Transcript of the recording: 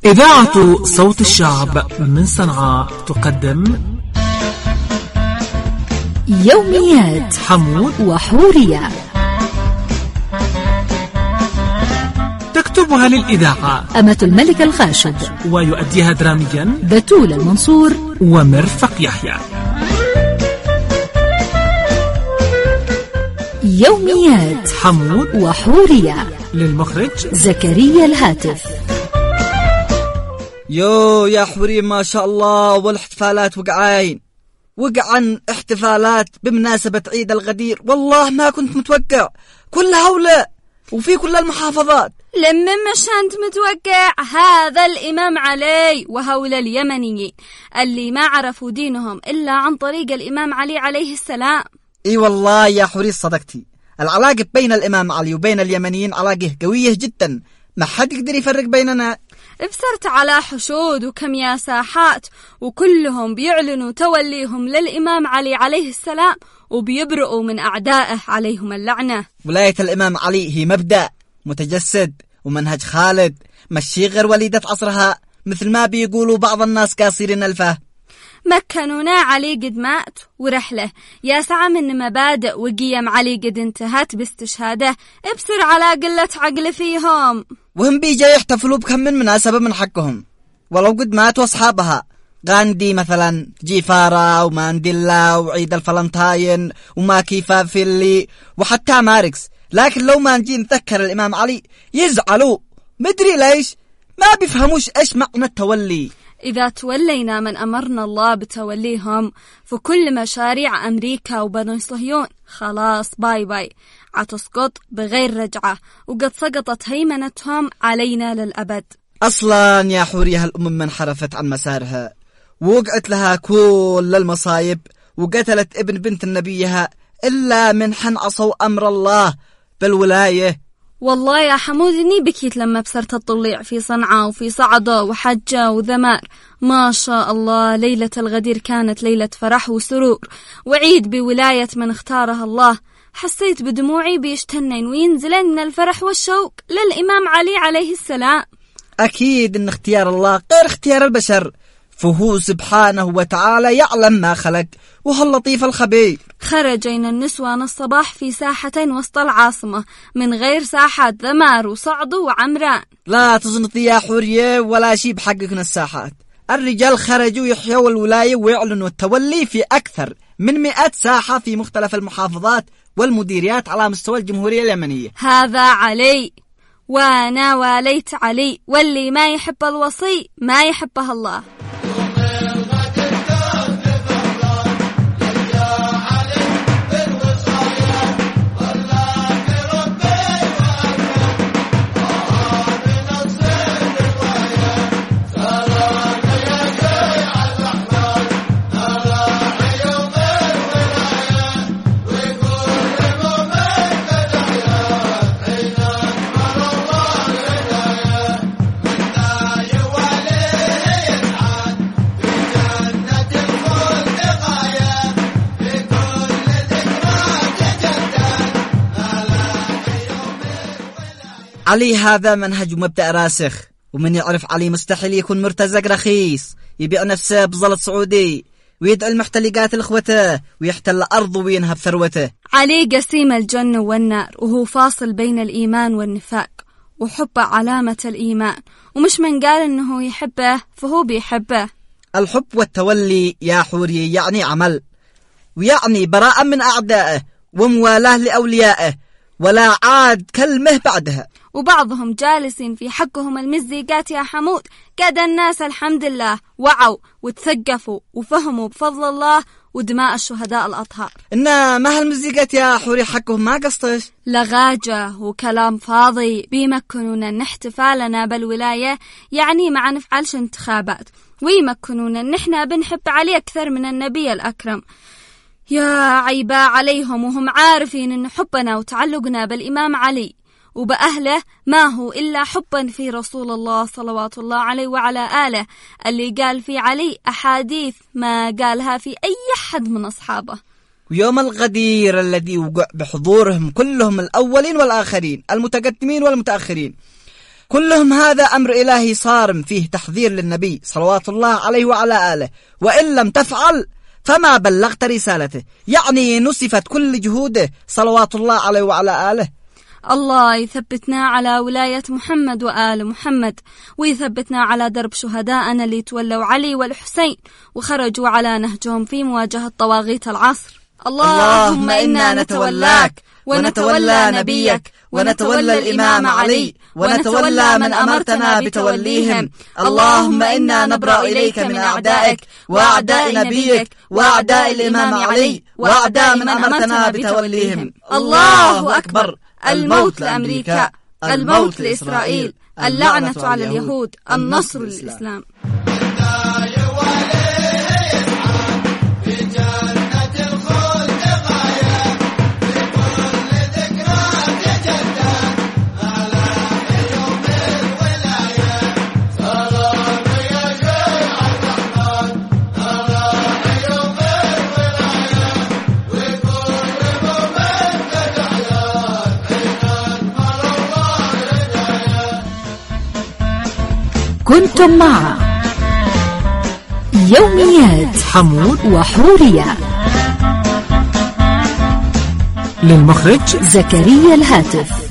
إذاعة صوت الشعب من صنعاء تقدم يوميات حمود وحورية، تكتبها للإذاعة أمة الملك الخاشد، ويؤديها دراميا بتول المنصور ومرفق يحيى. يوميات حمود وحورية، للمخرج زكريا الهاتف. يا حوري ما شاء الله، والاحتفالات وقعن احتفالات بمناسبة عيد الغدير. والله ما كنت متوقع كل هؤلاء وفي كل المحافظات. لما مش أنت متوقع؟ هذا الإمام علي وهؤل اليمنيين اللي ما عرفوا دينهم إلا عن طريق الإمام علي عليه السلام. اي والله يا حوري صدقتي، العلاقة بين الإمام علي وبين اليمنيين علاقة قوية جدا، ما حد يقدر يفرق بيننا. ابصرت على حشود وكميا ساحات وكلهم بيعلنوا توليهم للإمام علي عليه السلام وبيبرئوا من أعدائه عليهم اللعنة. ولاية الإمام علي هي مبدأ متجسد ومنهج خالد، مشي غير وليدة عصرها مثل ما بيقولوا بعض الناس قاصرين الفهم. مكنونا علي قد مات ورحله، يا سعى من مبادئ وقيم علي قد انتهت باستشهاده. ابصر على قلة عقل فيهم، وهم بيجي يحتفلوا بكم من مناسبة من حقهم ولو قد ماتوا أصحابها. غاندي مثلا، جيفارا ومانديلا وعيد الفلنتاين وماكيفا فيلي وحتى ماركس. لكن لو ما نجي نذكر الإمام علي يزعلوا، مدري ليش، ما بيفهموش إيش معنى التولي. إذا تولينا من أمرنا الله بتوليهم فكل مشاريع أمريكا وبني صهيون خلاص باي باي، عتسقط بغير رجعة، وقد سقطت هيمنتهم علينا للأبد. أصلا يا حوري هالأمم انحرفت عن مسارها ووقعت لها كل المصايب، وقتلت ابن بنت النبيها إلا من حن عصوا أمر الله بالولاية. والله يا حمود إني بكيت لما بصرت الطليع في صنعاء وفي صعدة وحجة وذمار. ما شاء الله، ليلة الغدير كانت ليلة فرح وسرور وعيد بولاية من اختارها الله. حسيت بدموعي بيشتنين وينزلين من الفرح والشوق للإمام علي عليه السلام. أكيد إن اختيار الله غير اختيار البشر، فهو سبحانه وتعالى يعلم ما خلق وهو اللطيف الخبير. خرجين النسوان الصباح في ساحتين وسط العاصمة من غير ساحات ذمار وصعدو وعمران. لا تزنطي يا حورية ولا شي بحقكنا الساحات. الرجال خرجوا يحيوا الولاية ويعلنوا التولي في أكثر من 100 ساحة في مختلف المحافظات والمديريات على مستوى الجمهورية اليمنية. هذا علي وأنا واليت علي، واللي ما يحب الوصي ما يحبه الله. علي هذا منهج ومبدأ راسخ، ومن يعرف علي مستحيل يكون مرتزق رخيص يبيع نفسه بزلط سعودي ويدعي المحتلقات لإخوته ويحتل أرضه وينهب ثروته. علي قسيم الجنة والنار، وهو فاصل بين الإيمان والنفاق، وحبه علامة الإيمان، ومش من قال إنه يحبه فهو بيحبه. الحب والتولي يا حوري يعني عمل، ويعني براءة من أعدائه وموالاه لأوليائه، ولا عاد كلمه بعدها. وبعضهم جالسين في حقهم المزيقات يا حمود. قد الناس الحمد لله وعوا وتثقفوا وفهموا بفضل الله ودماء الشهداء الأطهار. إن ما هالمزيقات يا حوري حقهم ما قصتش، لغاجة وكلام فاضي بيمكنونا ان احتفالنا بالولاية يعني ما نفعلش انتخابات، ويمكنونا ان احنا بنحب علي أكثر من النبي الأكرم. يا عيبا عليهم وهم عارفين ان حبنا وتعلقنا بالإمام علي وبأهله ما هو إلا حبا في رسول الله صلوات الله عليه وعلى آله، اللي قال في علي أحاديث ما قالها في أي أحد من أصحابه. ويوم الغدير الذي وقع بحضورهم كلهم الأولين والآخرين، المتقدمين والمتأخرين، كلهم هذا أمر إلهي صارم فيه تحذير للنبي صلوات الله عليه وعلى آله، وإن لم تفعل فما بلغت رسالته، يعني نسفت كل جهوده صلوات الله عليه وعلى آله. الله يثبتنا على ولاية محمد وآل محمد، ويثبتنا على درب شهداءنا اللي تولوا علي والحسين وخرجوا على نهجهم في مواجهة طواغيت العصر. اللهم إنا نتولاك ونتولى نبيك ونتولى الإمام علي ونتولى من أمرتنا بتوليهم. اللهم إنا نبرأ إليك من أعدائك وأعداء نبيك وأعداء الإمام علي وأعداء من أمرتنا بتوليهم. الله أكبر. الموت لأمريكا، الموت لإسرائيل، اللعنة على اليهود، النصر للإسلام. كنتم مع يوميات حمود وحورية، للمخرج زكريا الهاتف.